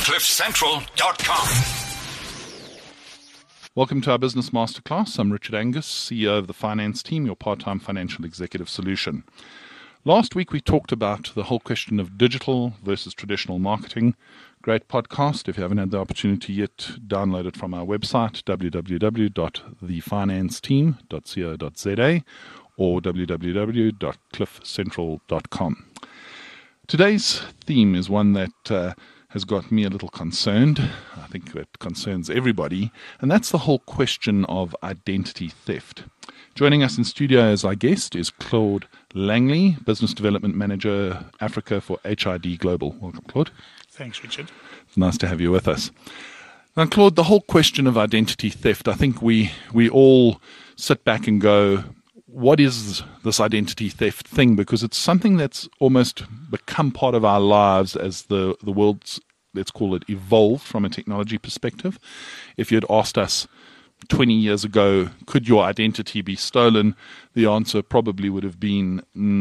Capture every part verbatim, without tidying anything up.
cliff central dot com. Welcome to our Business Masterclass. I'm Richard Angus, C E O of the Finance Team, your part-time financial executive solution. Last week we talked about the whole question of digital versus traditional marketing. Great podcast. If you haven't had the opportunity yet, download it from our website, w w w dot the finance team dot co dot z a or w w w dot cliff central dot com. Today's theme is one that uh, has got me a little concerned. I think it concerns everybody, and that's the whole question of identity theft. Joining us in studio as our guest is Claude Langley, Business Development Manager, Africa for H I D Global. Welcome, Claude. Thanks, Richard. It's nice to have you with us. Now, Claude, the whole question of identity theft, I think we, we all sit back and go, what is this identity theft thing? Because it's something that's almost become part of our lives as the, the world's, let's call it, evolved from a technology perspective. If you had asked us twenty years ago, could your identity be stolen? The answer probably would have been,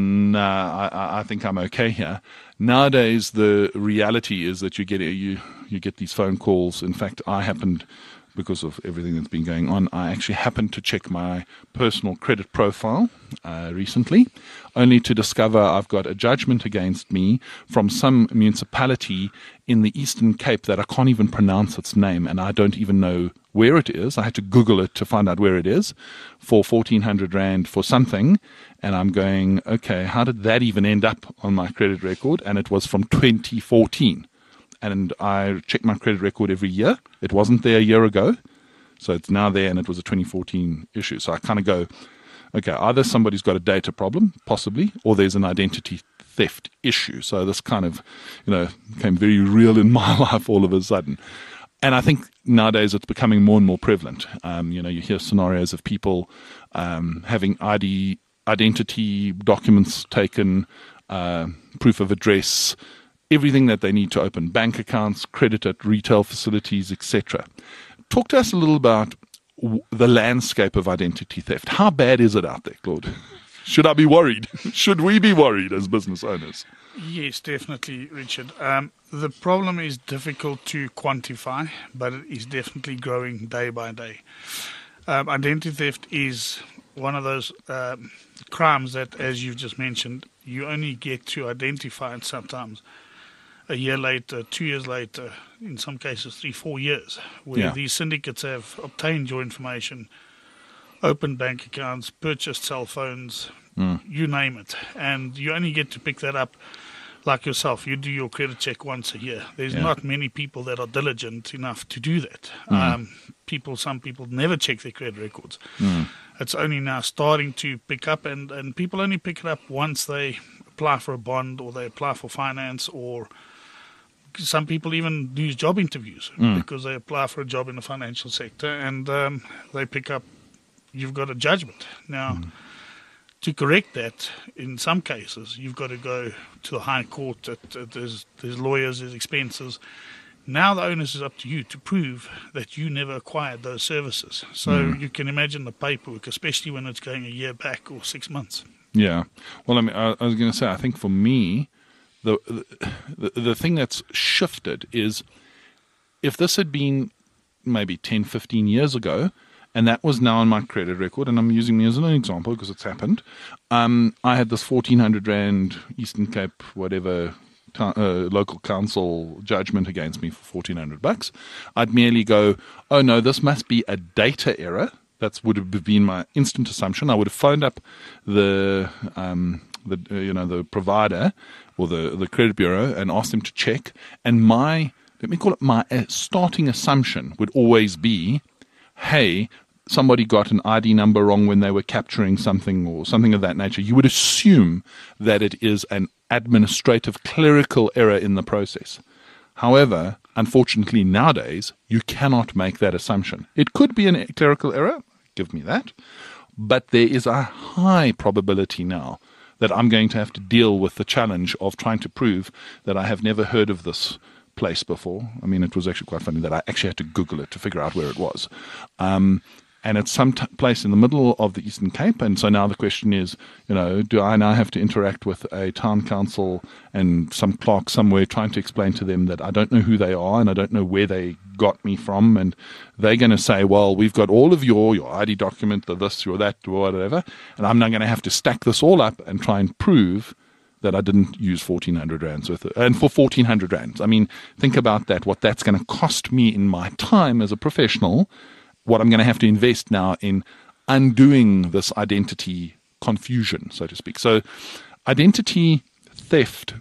nah, I, I think I'm okay here. Nowadays, the reality is that you get you you get these phone calls. In fact, I happened, because of everything that's been going on, I actually happened to check my personal credit profile uh, recently, only to discover I've got a judgment against me from some municipality in the Eastern Cape that I can't even pronounce its name, and I don't even know where it is. I had to Google it to find out where it is for fourteen hundred rand for something, and I'm going, okay, how did that even end up on my credit record? And it was from twenty fourteen. And I check my credit record every year. It wasn't there a year ago, so it's now there, and it was a twenty fourteen issue. So I kind of go, okay, either somebody's got a data problem, possibly, or there's an identity theft issue. So this kind of, you know, became very real in my life all of a sudden. And I think nowadays it's becoming more and more prevalent. Um, you know, you hear scenarios of people um, having I D identity documents taken, uh, proof of address, everything that they need to open bank accounts, credit at retail facilities, et cetera. Talk to us a little about w- the landscape of identity theft. How bad is it out there, Claude? Should I be worried? Should we be worried as business owners? Yes, definitely, Richard. Um, the problem is difficult to quantify, but it is definitely growing day by day. Um, identity theft is one of those um, crimes that, as you've just mentioned, you only get to identify it sometimes a year later, two years later, in some cases three, four years, where Yeah. these syndicates have obtained your information, opened bank accounts, purchased cell phones, mm. you name it. And you only get to pick that up like yourself. You do your credit check once a year. There's Yeah. not many people that are diligent enough to do that. Mm. Um, people, some people never check their credit records. Mm. It's only now starting to pick up, and, and people only pick it up once they apply for a bond or they apply for finance, or some people even do job interviews mm. because they apply for a job in the financial sector, and um, they pick up, you've got a judgment. Now, mm. to correct that, in some cases, you've got to go to the High Court. At, at, there's, there's lawyers, there's expenses. Now the onus is up to you to prove that you never acquired those services. So mm. you can imagine the paperwork, especially when it's going a year back or six months. Yeah. Well, I mean, I, I was going to say, I think for me, the, the the thing that's shifted is, if this had been maybe ten, fifteen years ago, and that was now on my credit record, and I'm using me as an example because it's happened, um, I had this fourteen hundred rand Eastern Cape, whatever, uh, local council judgment against me for fourteen hundred bucks. I'd merely go, oh no, this must be a data error. That would have been my instant assumption. I would have phoned up the, um, the uh, you know, the provider or the, the credit bureau and asked them to check. And my, let me call it my uh, starting assumption would always be, hey, somebody got an I D number wrong when they were capturing something or something of that nature. You would assume that it is an administrative clerical error in the process. However, unfortunately nowadays, you cannot make that assumption. It could be a clerical error, give me that, but there is a high probability now that I'm going to have to deal with the challenge of trying to prove that I have never heard of this place before. I mean, it was actually quite funny that I actually had to Google it to figure out where it was. Um, and it's some t- place in the middle of the Eastern Cape. And so now the question is, you know, do I now have to interact with a town council and some clerk somewhere trying to explain to them that I don't know who they are and I don't know where they got me from, and they're going to say, well, we've got all of your, your I D document, the this, your that, or whatever, and I'm now going to have to stack this all up and try and prove that I didn't use fourteen hundred rands with it. And for fourteen hundred rands, I mean, think about that, what that's going to cost me in my time as a professional, what I'm going to have to invest now in undoing this identity confusion, so to speak. So identity theft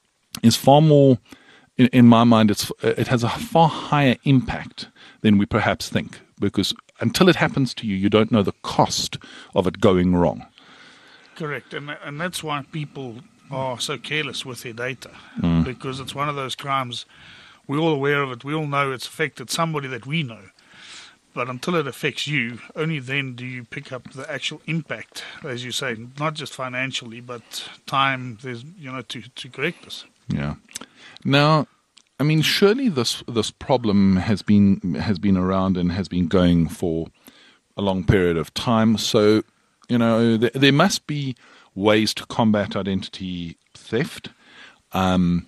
is far more, in, in my mind, it's it has a far higher impact than we perhaps think, because until it happens to you, you don't know the cost of it going wrong. Correct, and and that's why people are so careless with their data, mm. because it's one of those crimes. We're all aware of it. We all know it's affected somebody that we know. But until it affects you, only then do you pick up the actual impact, as you say, not just financially, but time, there's, you know, to, to correct this. Yeah. Now, I mean, surely this this problem has been has been around and has been going for a long period of time. So, you know, there, there must be ways to combat identity theft. Um,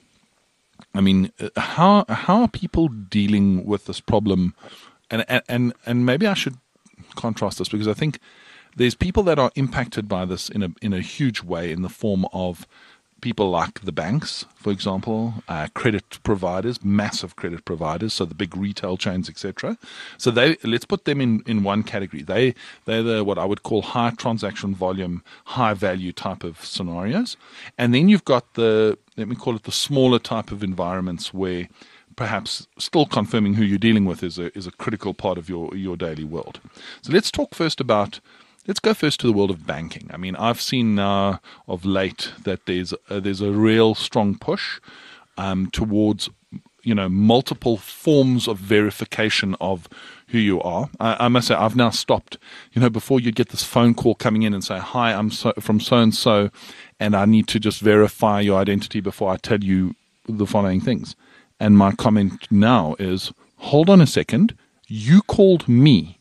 I mean, how how are people dealing with this problem? And, and and maybe I should contrast this, because I think there's people that are impacted by this in a in a huge way, in the form of people like the banks, for example, uh, credit providers, massive credit providers, so the big retail chains, et cetera. So they let's put them in, in one category. They they're the what I would call high transaction volume, high value type of scenarios, and then you've got the, let me call it, the smaller type of environments where perhaps still confirming who you're dealing with is a is a critical part of your your daily world. So let's talk first about, let's go first to the world of banking. I mean, I've seen now of late that there's a, there's a real strong push um, towards, you know, multiple forms of verification of who you are. I, I must say, I've now stopped. You know, before you'd get this phone call coming in and say, "Hi, I'm so, from so and so, and I need to just verify your identity before I tell you the following things." And my comment now is, hold on a second, you called me.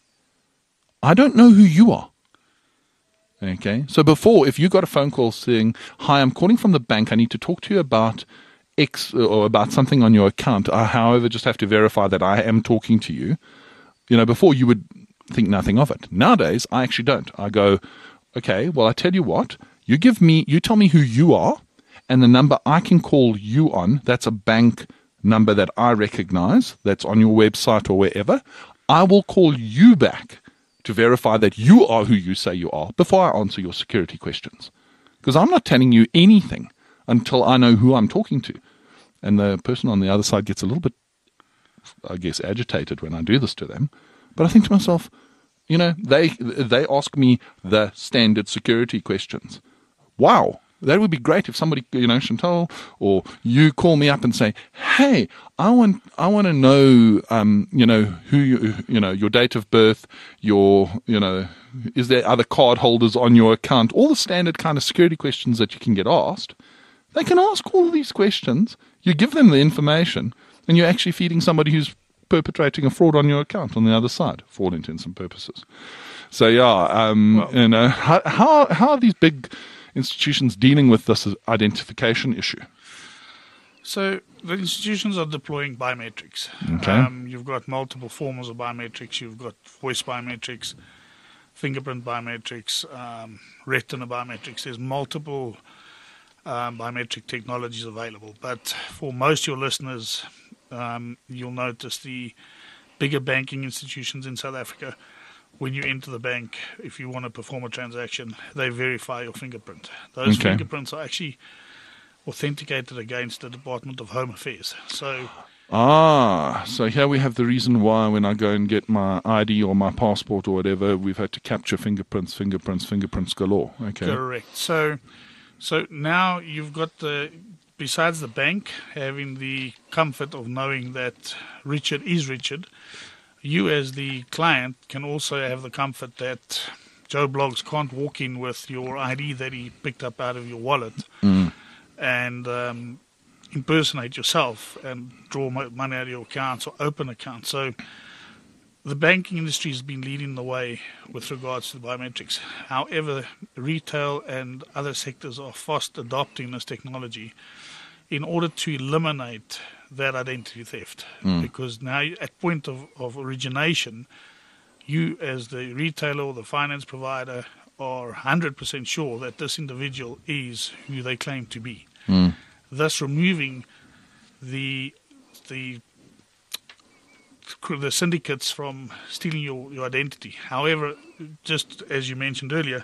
I don't know who you are. Okay, so before, if you got a phone call saying, "Hi, I'm calling from the bank, I need to talk to you about X or about something on your account, I, however, just have to verify that I am talking to you," you know, before you would think nothing of it. Nowadays, I actually don't. I go, okay, well, I tell you what, you give me, you tell me who you are, and the number I can call you on, that's a bank number that I recognize, that's on your website or wherever, I will call you back to verify that you are who you say you are before I answer your security questions. Because I'm not telling you anything until I know who I'm talking to. And the person on the other side gets a little bit, I guess, agitated when I do this to them. But I think to myself, you know, they they ask me the standard security questions. Wow. That would be great if somebody, you know, Chantal, or you call me up and say, "Hey, I want, I want to know, um, you know, who you, you know, your date of birth, your, you know, is there other card holders on your account?" All the standard kind of security questions that you can get asked. They can ask all these questions. You give them the information, and you're actually feeding somebody who's perpetrating a fraud on your account on the other side, for all intents and purposes. So yeah, um, well, you know, how how how are these big institutions dealing with this identification issue? So the institutions are deploying biometrics. Okay. Um, you've got multiple forms of biometrics. You've got voice biometrics, fingerprint biometrics, um, retina biometrics. There's multiple um, biometric technologies available. But for most of your listeners, um, you'll notice the bigger banking institutions in South Africa, when you enter the bank, if you want to perform a transaction, they verify your fingerprint. Those Okay. fingerprints are actually authenticated against the Department of Home Affairs. So, Ah, so here we have the reason why when I go and get my I D or my passport or whatever, we've had to capture fingerprints, fingerprints, fingerprints galore. Okay. correct. So, so now you've got the, besides the bank having the comfort of knowing that Richard is Richard, you as the client can also have the comfort that Joe Bloggs can't walk in with your I D that he picked up out of your wallet Mm. and um, impersonate yourself and draw mo- money out of your accounts or open accounts. So the banking industry has been leading the way with regards to the biometrics. However, retail and other sectors are fast adopting this technology in order to eliminate that identity theft. Mm. Because now, at point of, of origination, you as the retailer or the finance provider are one hundred percent sure that this individual is who they claim to be. Mm. Thus removing the the the syndicates from stealing your, your identity. However, just as you mentioned earlier,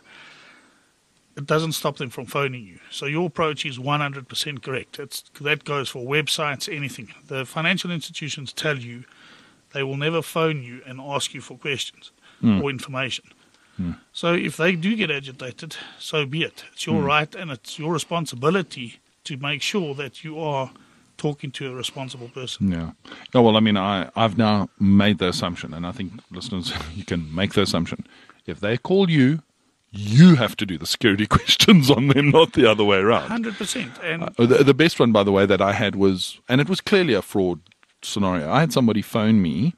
it doesn't stop them from phoning you. So your approach is one hundred percent correct. It's, that goes for websites, anything. The financial institutions tell you they will never phone you and ask you for questions mm. or information. Mm. So if they do get agitated, so be it. It's your mm. right and it's your responsibility to make sure that you are talking to a responsible person. Yeah. No, well, I mean, I, I've now made the assumption, and I think listeners, you can make the assumption. If they call you, you have to do the security questions on them, not the other way around. one hundred percent. And uh, the, the best one, by the way, that I had was, and it was clearly a fraud scenario. I had somebody phone me,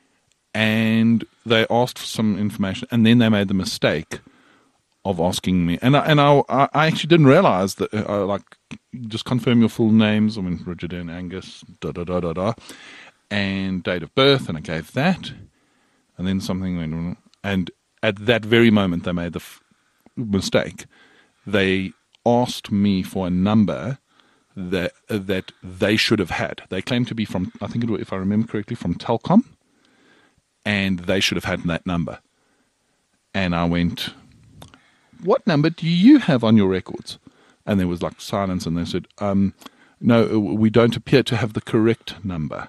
and they asked for some information, and then they made the mistake of asking me, and I, and I, I actually didn't realize that, uh, like, just confirm your full names. I mean, Richard and Angus, da da da da da, and date of birth, and I gave that, and then something went on, and at that very moment they made the f- mistake. They asked me for a number that uh, that they should have had. They claimed to be from, I think, it was, if I remember correctly, from Telkom, and they should have had that number. And I went, what number do you have on your records? And there was like silence, and they said, um, no, we don't appear to have the correct number.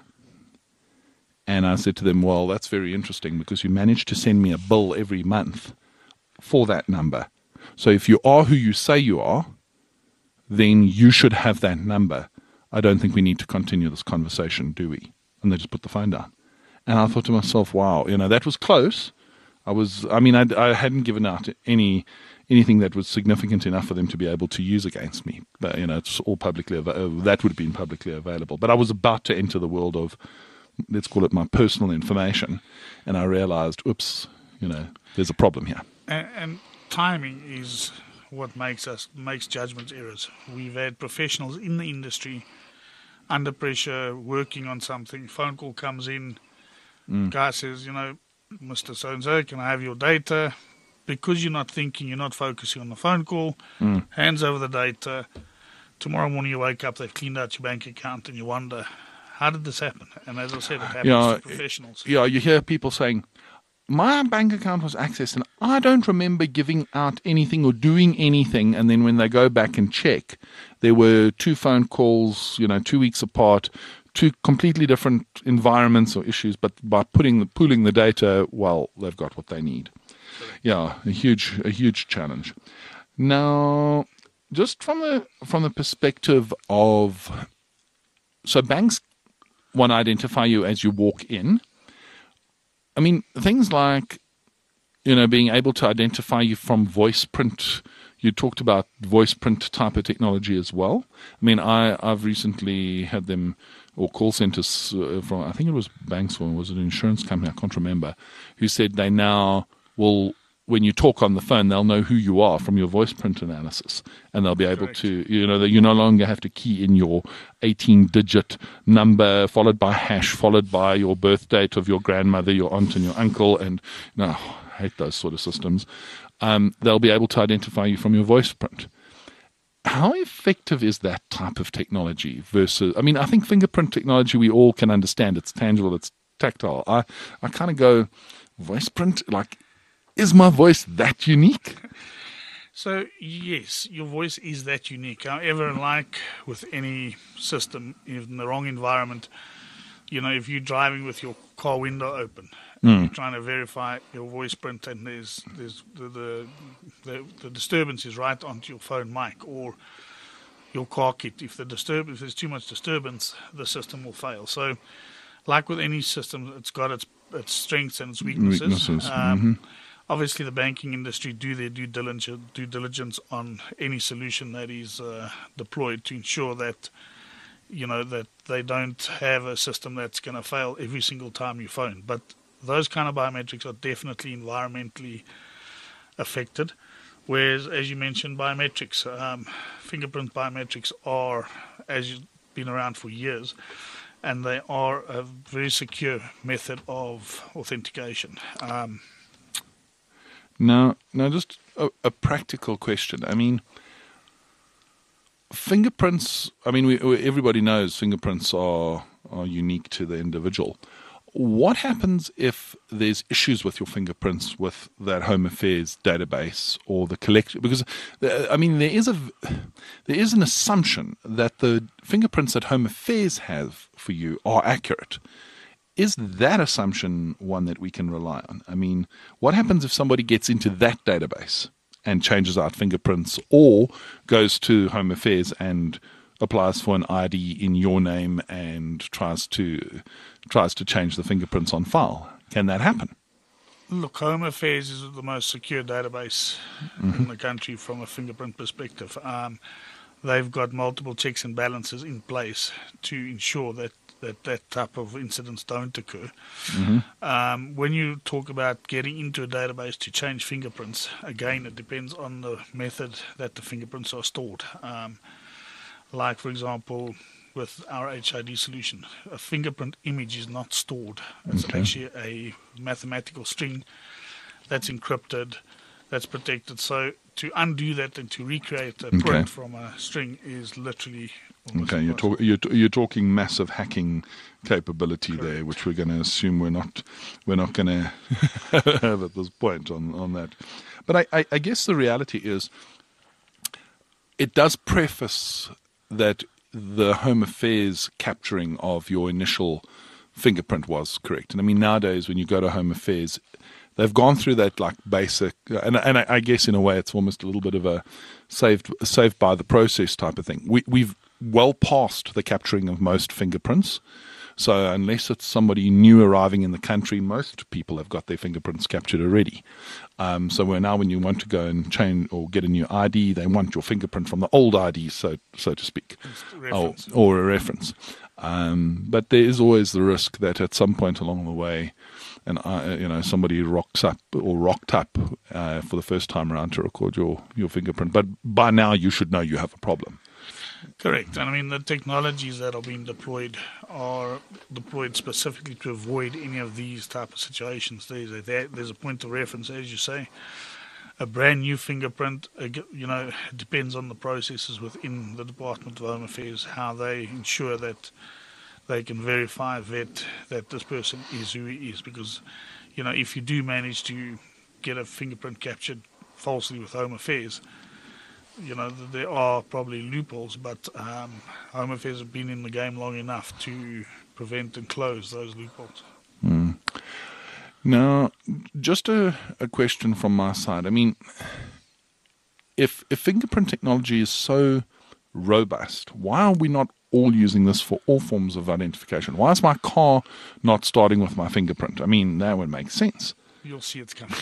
And I said to them, well, that's very interesting, because you managed to send me a bill every month for that number. So if you are who you say you are, then you should have that number. I don't think we need to continue this conversation, do we? And they just put the phone down. And I thought to myself, wow, you know, that was close. I was, I mean, I, I hadn't given out any anything that was significant enough for them to be able to use against me. But, you know, it's all publicly available. That would have been publicly available. But I was about to enter the world of, let's call it my personal information, and I realized, oops, you know, there's a problem here. And, and timing is what makes us makes judgment errors. We've had professionals in the industry under pressure, working on something. Phone call comes in. Mm. Guy says, you know, Mister So-and-so, can I have your data? Because you're not thinking, you're not focusing on the phone call, mm. hands over the data. Tomorrow morning you wake up, they've cleaned out your bank account, and you wonder, how did this happen? And as I said, it happens yeah, to professionals. Yeah, you hear people saying, my bank account was accessed, and I don't remember giving out anything or doing anything. And then when they go back and check, there were two phone calls, you know, two weeks apart, two completely different environments or issues, but by putting the, pooling the data, well, they've got what they need. Yeah, a huge, a huge challenge. Now, just from the from the perspective of, so banks want to identify you as you walk in. I mean, things like, you know, being able to identify you from voice print. You talked about voice print type of technology as well. I mean, I, I've recently had them, or call centers uh, from, I think it was banks or was it an insurance company, I can't remember, who said they now will, when you talk on the phone, they'll know who you are from your voice print analysis, and they'll be able Correct. to, you know, that you no longer have to key in your eighteen-digit number, followed by hash, followed by your birth date of your grandmother, your aunt, and your uncle, and you know, I hate those sort of systems. Um, they'll be able to identify you from your voice print. How effective is that type of technology versus, I mean, I think fingerprint technology we all can understand. It's tangible, it's tactile. I, I kind of go, voice print, like, is my voice that unique? So, yes, your voice is that unique. However, like with any system, in the wrong environment, you know, if you're driving with your car window open, mm. you're trying to verify your voice print, and there's there's the the, the the disturbance is right onto your phone mic or your car kit. If the disturb if there's too much disturbance, the system will fail. So, like with any system, it's got its its strengths and its weaknesses. weaknesses. Um, mm-hmm. Obviously, the banking industry do their due diligence, due diligence on any solution that is uh, deployed to ensure that, you know, that they don't have a system that's going to fail every single time you phone. But those kind of biometrics are definitely environmentally affected. Whereas, as you mentioned, biometrics, um, fingerprint biometrics are, as you've been around for years, and they are a very secure method of authentication. Um, now, now, just a, a practical question. I mean, fingerprints. I mean, we, everybody knows fingerprints are are unique to the individual. What happens if there's issues with your fingerprints with that Home Affairs database or the collection? Because I mean, there is a there is an assumption that the fingerprints that Home Affairs have for you are accurate. Is that assumption one that we can rely on? I mean, what happens if somebody gets into that database and changes out fingerprints, or goes to Home Affairs and applies for an I D in your name and tries to tries to change the fingerprints on file? Can that happen? Look, Home Affairs is the most secure database mm-hmm. in the country from a fingerprint perspective. Um, they've got multiple checks and balances in place to ensure that that, that type of incidents don't occur. Mm-hmm. Um, when you talk about getting into a database to change fingerprints, again, it depends on the method that the fingerprints are stored. Um, like, for example, with our H I D solution, a fingerprint image is not stored. It's okay. actually a mathematical string that's encrypted, that's protected. So to undo that and to recreate a print okay. from a string is literally okay. You're, talk, you're, you're talking massive hacking capability Correct. There, which we're going to assume we're not we're not going to have at this point on on that. But I, I, I guess the reality is, it does preface that the Home Affairs capturing of your initial fingerprint was correct. And I mean, nowadays when you go to Home Affairs, they've gone through that like basic, and and I, I guess in a way it's almost a little bit of a saved saved by the process type of thing. We we've well past the capturing of most fingerprints. So unless it's somebody new arriving in the country, most people have got their fingerprints captured already. Um, so we're now, when you want to go and change or get a new I D, they want your fingerprint from the old I D, so so to speak, or, or a reference. Um, but there is always the risk that at some point along the way, and uh, you know, somebody rocks up or rocked up uh, for the first time around to record your your fingerprint. But by now, you should know you have a problem. Correct. And I mean, the technologies that are being deployed are deployed specifically to avoid any of these type of situations. There's a, there's a point of reference, as you say. A brand new fingerprint, you know, it depends on the processes within the Department of Home Affairs, how they ensure that they can verify, vet that this person is who he is. Because, you know, if you do manage to get a fingerprint captured falsely with Home Affairs, you know, there are probably loopholes, but um, Home Affairs have been in the game long enough to prevent and close those loopholes. Mm. Now, just a, a question from my side. I mean, if, if fingerprint technology is so robust, why are we not all using this for all forms of identification? Why is my car not starting with my fingerprint? I mean, that would make sense. You'll see it's coming.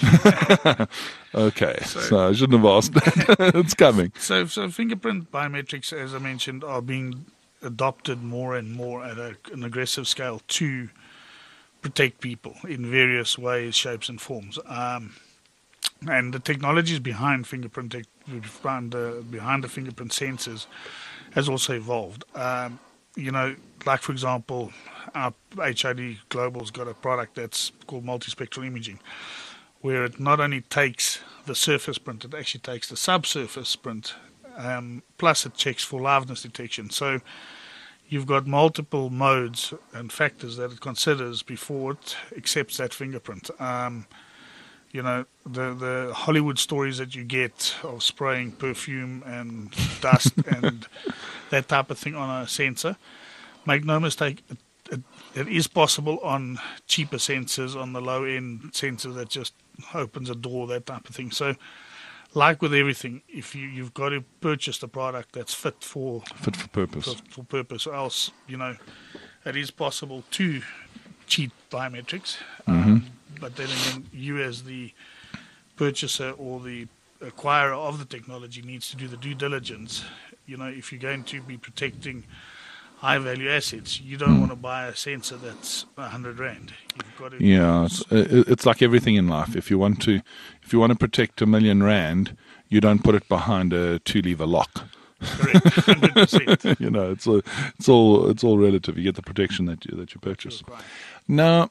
Okay, so, so I shouldn't have asked that. It's coming. So, so fingerprint biometrics, as I mentioned, are being adopted more and more at a, an aggressive scale to protect people in various ways, shapes, and forms. Um, and the technologies behind fingerprint, behind the, behind the fingerprint sensors, has also evolved. Um, you know, like for example, our H I D Global's got a product that's called multispectral imaging, where it not only takes the surface print, it actually takes the subsurface print, um, plus it checks for liveness detection. So you've got multiple modes and factors that it considers before it accepts that fingerprint. Um, you know, the, the Hollywood stories that you get of spraying perfume and dust and that type of thing on a sensor, make no mistake, it, it, it is possible on cheaper sensors, on the low-end sensor that just opens a door, that type of thing. So, like with everything, if you, you've got to purchase the product that's fit for fit for purpose, for, for purpose, or else, you know, it is possible to cheat biometrics. Mm-hmm. Um, but then again, you as the purchaser or the acquirer of the technology needs to do the due diligence. You know, if you're going to be protecting high value assets, you don't mm. want to buy a sensor that's a hundred rand. You've got to yeah, it's, it's like everything in life. If you want to, if you want to protect a million rand, you don't put it behind a two-lever lock. Correct, hundred percent. You know, it's a, it's all it's all relative. You get the protection that you that you purchase. Right. Now,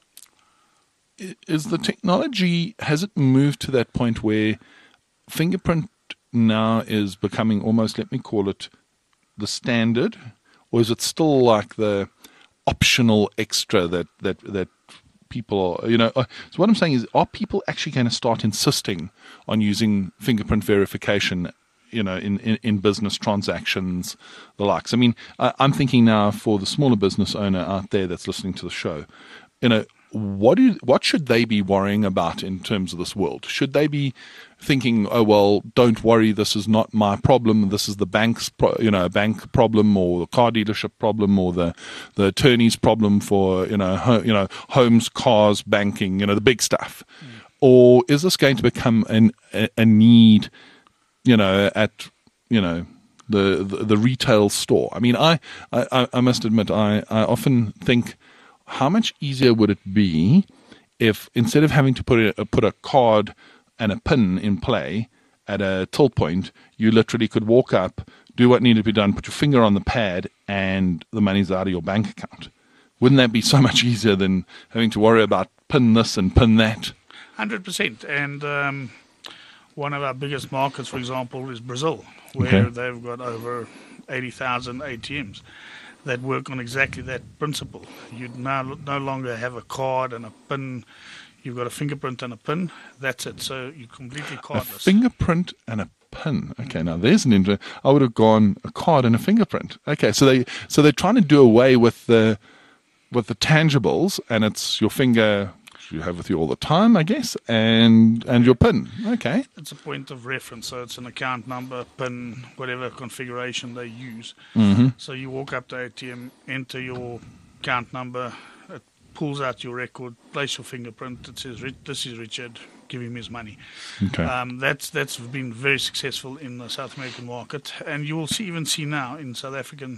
is the technology, has it moved to that point where fingerprint now is becoming almost, let me call it, the standard, or is it still like the optional extra that that that people are, you know? Uh, so what I'm saying is, are people actually going to start insisting on using fingerprint verification, you know, in, in, in business transactions, the likes? I mean, I, I'm thinking now for the smaller business owner out there that's listening to the show, you know, what do what should they be worrying about in terms of this world? Should they be thinking, oh well, don't worry, this is not my problem. This is the bank's, pro- you know, bank problem, or the car dealership problem, or the the attorney's problem for you know ho- you know homes, cars, banking, you know, the big stuff. Mm. Or is this going to become an, a, a need, you know, at you know the, the the retail store? I mean, I I, I must admit, I, I often think, how much easier would it be if instead of having to put a, put a card and a pin in play at a till point, you literally could walk up, do what needed to be done, put your finger on the pad, and the money's out of your bank account? Wouldn't that be so much easier than having to worry about pin this and pin that? one hundred percent. And um, one of our biggest markets, for example, is Brazil, where okay. they've got over eighty thousand A T Ms. That work on exactly that principle. You now no longer have a card and a pin. You've got a fingerprint and a pin. That's it. So you're completely cardless. A fingerprint and a pin. Okay, mm-hmm. Now there's an interesting. I would have gone a card and a fingerprint. Okay, so they so they're trying to do away with the with the tangibles, and it's your finger you have with you all the time, I guess, and and your PIN. Okay. It's a point of reference, so it's an account number, PIN, whatever configuration they use. Mm-hmm. So you walk up to A T M, enter your account number, it pulls out your record, place your fingerprint, it says, this is Richard, give him his money. Okay. Um, that's that's been very successful in the South American market, and you will see even see now in South African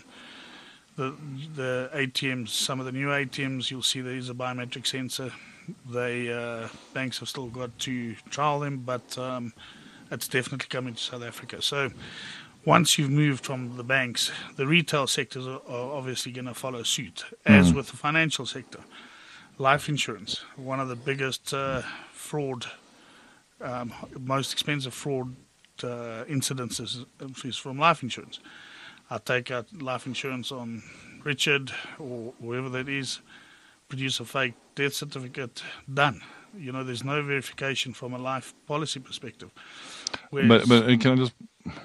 the the A T Ms, some of the new A T Ms, you'll see there is a biometric sensor. They uh, banks have still got to trial them, but um, it's definitely coming to South Africa. So once you've moved from the banks, the retail sectors are, are obviously going to follow suit, as mm. with the financial sector. Life insurance, one of the biggest uh, fraud, um, most expensive fraud uh, incidents is, is from life insurance. I take out life insurance on Richard or whoever that is, produce a fake death certificate, done. You know, there's no verification from a life policy perspective. But, but can I just...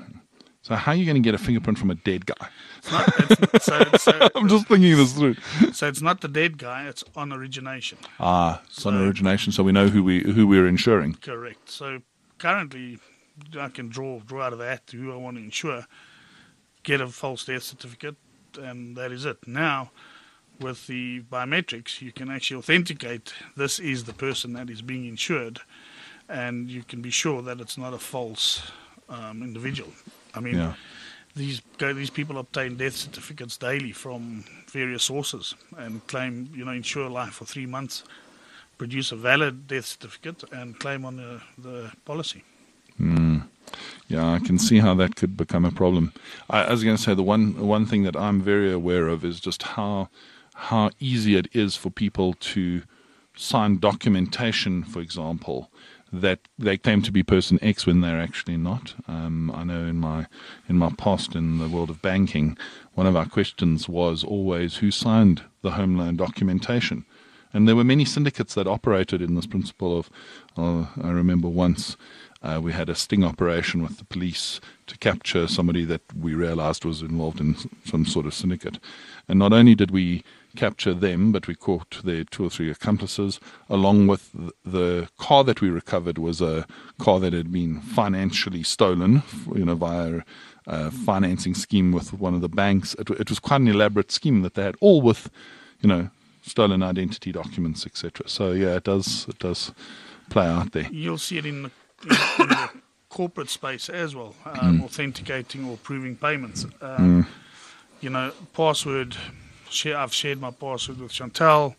So how are you going to get a fingerprint from a dead guy? It's not, it's, so, so, I'm just thinking this through. So it's not the dead guy, it's on origination. Ah, it's so, on origination, so we know who, we, who we're insuring. Correct. So currently, I can draw, draw out of that who I want to insure, get a false death certificate, and that is it. Now, with the biometrics, you can actually authenticate this is the person that is being insured, and you can be sure that it's not a false um, individual. I mean, yeah. these these people obtain death certificates daily from various sources and claim, you know, insure life for three months, produce a valid death certificate, and claim on the, the policy. Mm. Yeah, I can see how that could become a problem. I, I was going to say the one one thing that I'm very aware of is just how how easy it is for people to sign documentation, for example, that they claim to be person X when they're actually not. Um, I know in my in my past in the world of banking, one of our questions was always who signed the home loan documentation. And there were many syndicates that operated in this principle of, uh, I remember once uh, we had a sting operation with the police to capture somebody that we realized was involved in some sort of syndicate. And not only did we capture them, but we caught their two or three accomplices, along with the car that we recovered was a car that had been financially stolen, you know, via a financing scheme with one of the banks. It, it was quite an elaborate scheme that they had, all with, you know, stolen identity documents, et cetera. So yeah, it does it does play out there. You'll see it in the, in, in the corporate space as well, um, mm. authenticating or proving payments. Um, mm. you know, password, share, I've shared my password with Chantal.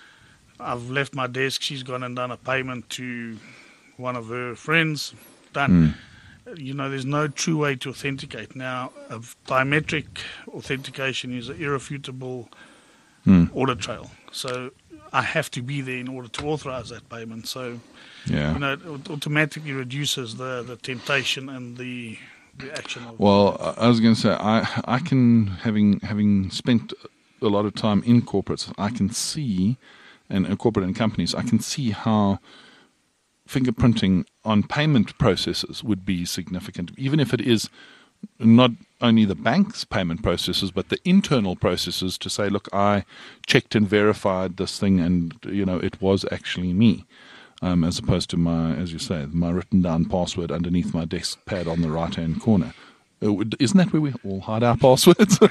I've left my desk. She's gone and done a payment to one of her friends. Done. Mm. You know, there's no true way to authenticate. Now, a biometric authentication is an irrefutable mm. audit trail. So I have to be there in order to authorize that payment. So, yeah. you know, it automatically reduces the, the temptation and the the action of Well, I was going to say, I I can, having having spent a lot of time in corporates, I can see, and in corporate and companies, I can see how fingerprinting on payment processes would be significant, even if it is not only the bank's payment processes, but the internal processes to say, look, I checked and verified this thing and, you know, it was actually me, um, as opposed to my, as you say, my written down password underneath my desk pad on the right-hand corner. Isn't that where we all hide our passwords?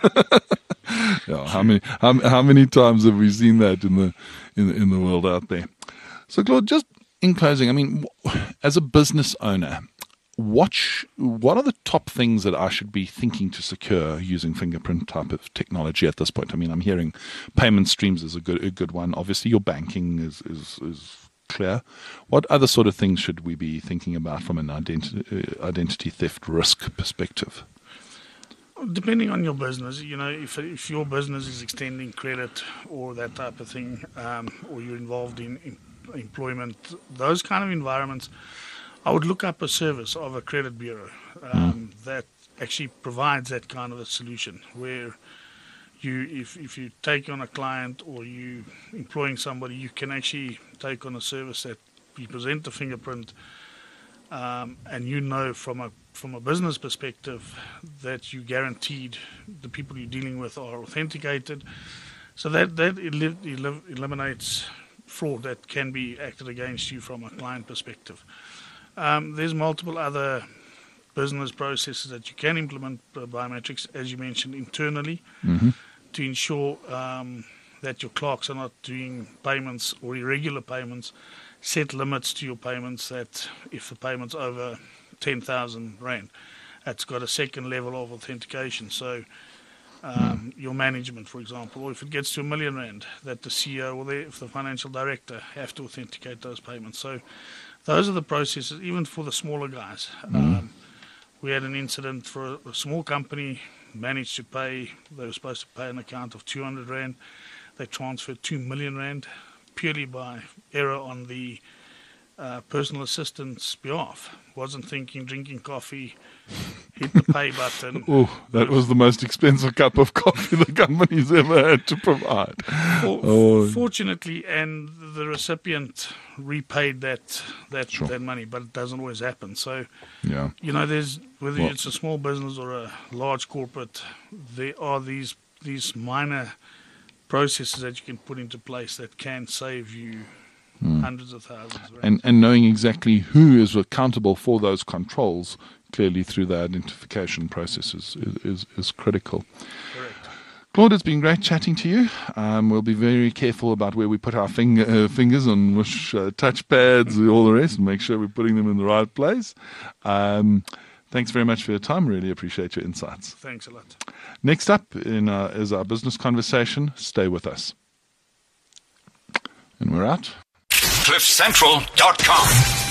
yeah, how many how, how many times have we seen that in the in the, in the world out there? So, Claude, just in closing, I mean, as a business owner, what sh- what are the top things that I should be thinking to secure using fingerprint type of technology at this point? I mean, I'm hearing payment streams is a good a good one. Obviously, your banking is is, is clear. What other sort of things should we be thinking about from an identi- uh, identity theft risk perspective? Depending on your business, you know, if if your business is extending credit or that type of thing, um, or you're involved in, in employment, those kind of environments, I would look up a service of a credit bureau um, mm. that actually provides that kind of a solution where you, if, if you take on a client or you employing somebody, you can actually take on a service that you present the fingerprint um, and you know from a from a business perspective that you guaranteed the people you're dealing with are authenticated. So that, that el- el- eliminates fraud that can be acted against you from a client perspective. Um, there's multiple other business processes that you can implement uh, biometrics, as you mentioned, internally mm-hmm. to ensure um, that your clerks are not doing payments or irregular payments. Set limits to your payments that if the payment's over ten thousand rand, that's got a second level of authentication. So um, mm. your management, for example, or if it gets to a million rand, that the C E O or the, if the financial director have to authenticate those payments. So those are the processes, even for the smaller guys. Mm. Um, we had an incident for a, a small company, managed to pay, they were supposed to pay an account of two hundred rand. They transferred two million rand purely by error on the uh, personal assistant's behalf. Wasn't thinking, drinking coffee, hit the pay button. Oh, that was the most expensive cup of coffee the company's ever had to provide. For, oh. Fortunately, and the recipient repaid that that, sure. that money, but it doesn't always happen. So, yeah. you know, there's whether well, it's a small business or a large corporate, there are these these minor processes that you can put into place that can save you mm. hundreds of thousands. Right? And and knowing exactly who is accountable for those controls, clearly through the identification process is, is, is critical. Correct. Claude, it's been great chatting to you. Um, we'll be very careful about where we put our finger, uh, fingers on which uh, touch pads and all the rest, and make sure we're putting them in the right place. Um, Thanks very much for your time. Really appreciate your insights. Thanks a lot. Next up in our, is our business conversation. Stay with us. And we're out. cliff central dot com